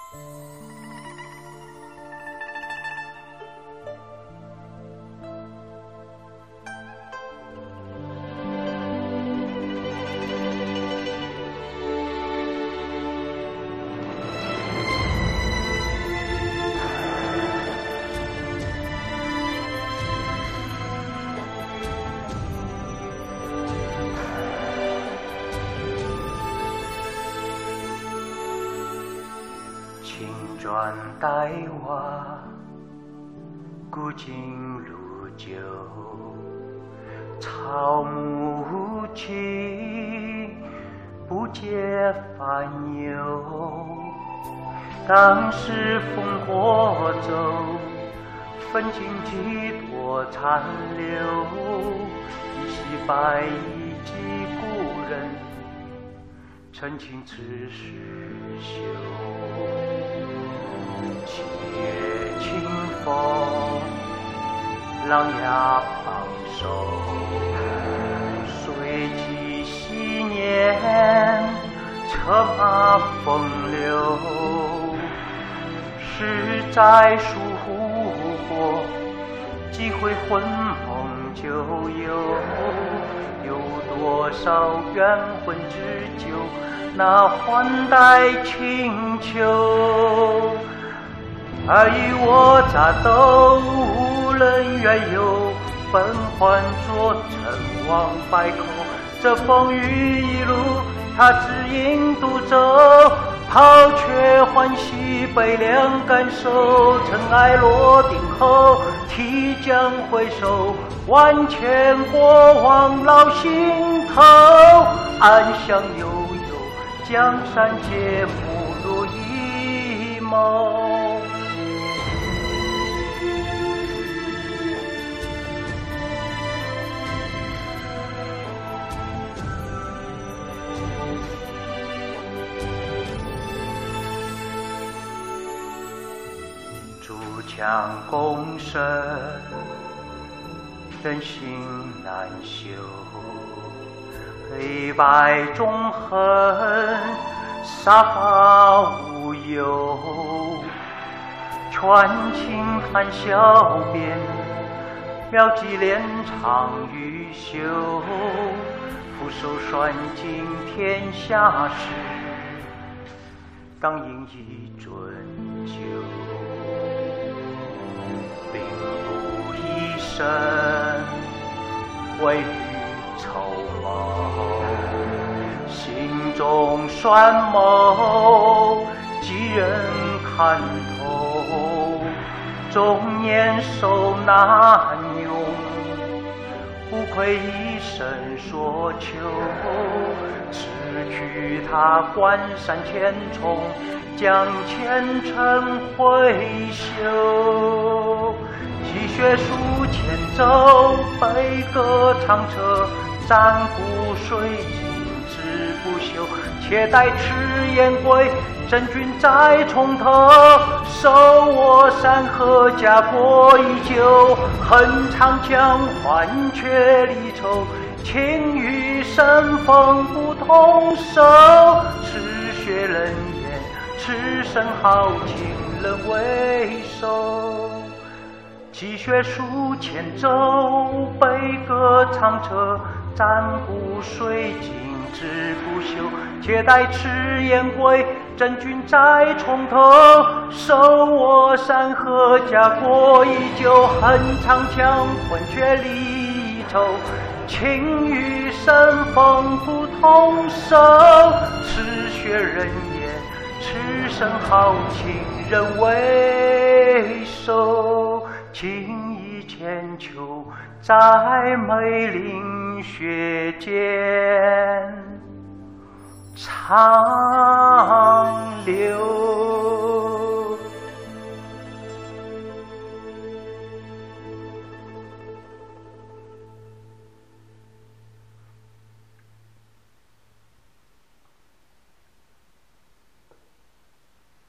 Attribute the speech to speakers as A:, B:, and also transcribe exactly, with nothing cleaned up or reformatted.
A: 青砖黛瓦，古今如旧，草木青，不解烦忧。当时烽火骤，焚尽几多残留，一袭白衣寄故人，陈情此时休。七月清风，狼牙榜首，随即昔年，车马风流。是在疏忽过，几回魂梦就有，有多少冤魂之酒，那换代清秋。尔虞我诈都无人缘由，本还作成王败寇。这风雨一路，他只应独走，抛却欢喜悲凉感受。尘埃落定后，提将回首，万千过往烙心头。暗香悠悠，江山皆目如一眸。筑墙共生，人心难修，黑白中恨，杀伐无忧。劝情谈笑边，了几连场欲休。俯首率尽天下事，当应一樽酒。并不一生，未雨绸缪。心中栓谋，几人看透。中年寿难用，不愧一生所求。此去他关山千重，将前尘挥袖。积雪数千舟，悲歌长彻，战鼓水尽志不休。且待赤焰归，真君再重头。手握山河，家国依旧。恨长江，换却离愁。情与生风不同手，赤血人言，赤身豪情人为首。积雪数千舟，悲歌长彻，战鼓水尽志不休。且待赤焰归，真君再重头。手握山河，家国依旧。恨长江，换却离愁。情与生风不同手，赤血人言，赤身豪情人为首。情意千秋，在梅林雪间长流。